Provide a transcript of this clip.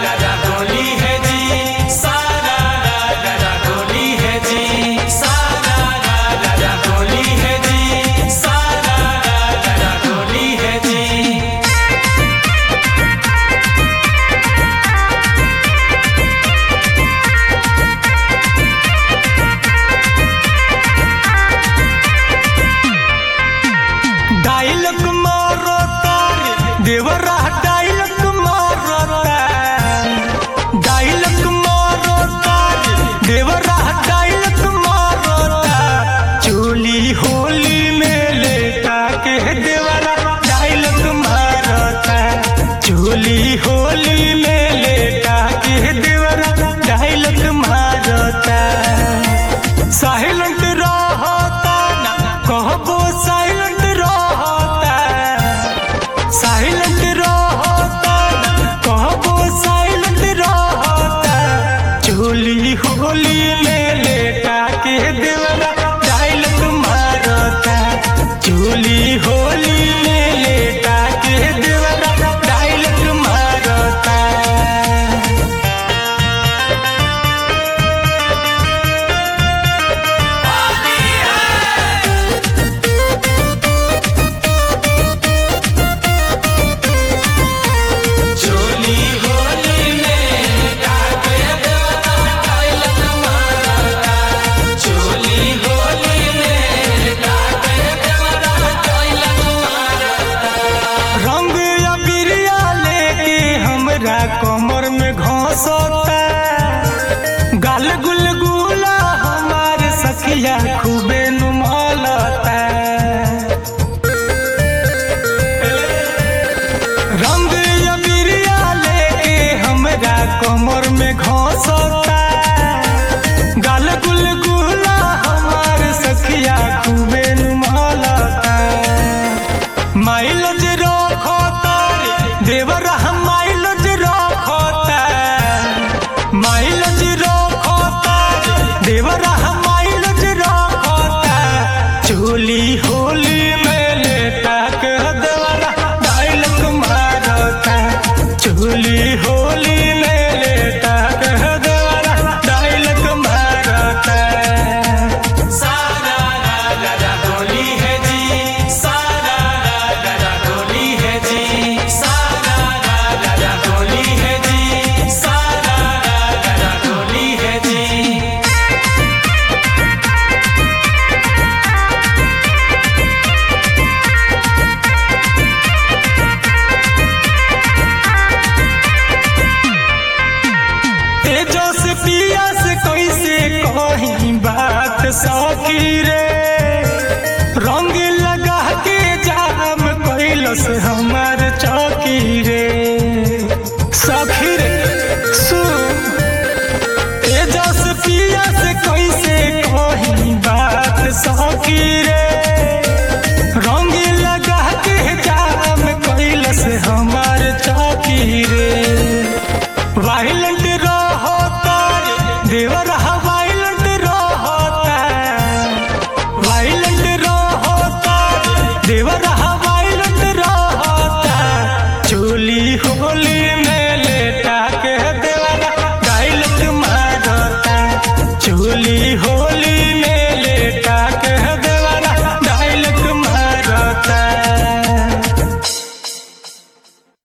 होली है जी, सारा होली है जी, सारा होली है जी, सारा होली है जी। डायलॉग मारो तारे देवरा डायलॉग मारो तारे, डायलॉग मारो तारे देवरा डायलॉग मारो तारे। चोली होली में लेटा के देवरा डायलॉग मारो तारे, चोली होली में लेटा के देवरा डायलॉग मारो तारे। साइलेंट रहता ना कहबो साइलेंट रहता, साइलेंट रहता कहबो साइलेंट रहता। चोली होली में लेटा के देवरा डायलॉग मारता, चोली होली में लेटा के देवरा डायलॉग मारता। चोली होली में डाके देवरा डायलॉग मारता, चोली होली में डाके देवरा डायलॉग मारता। रंग अबीरिया लेके हमरा कमर में घोंसता, गाल गुलगुला हमार सखिया खूबे नुमालता। रंग अबीरिया लेके हमरा कमर में घोंसता, गाल गुलगुला हमार सखिया खूबे नुमालता। माइलेज रखो तारे देवरा माइलेज रखो तारे, माइलेज रखो तारे देवरा माइलेज रखो तारे। चोली होली में लेटा के देवरा डायलॉग मारता, चोली होली में लेटा के देवरा डायलॉग मारता। सारा होली है जी, सारा होली है जी, सारा होली है जी, सारा होली है जी। तेजो से पिया से कैसे कहीं बात सखी रे, रंग लगा के जाम कैलस हमार चौकी रे। सखी रे सुन, तेजो से पिया से कैसे कहीं बात सखी रे,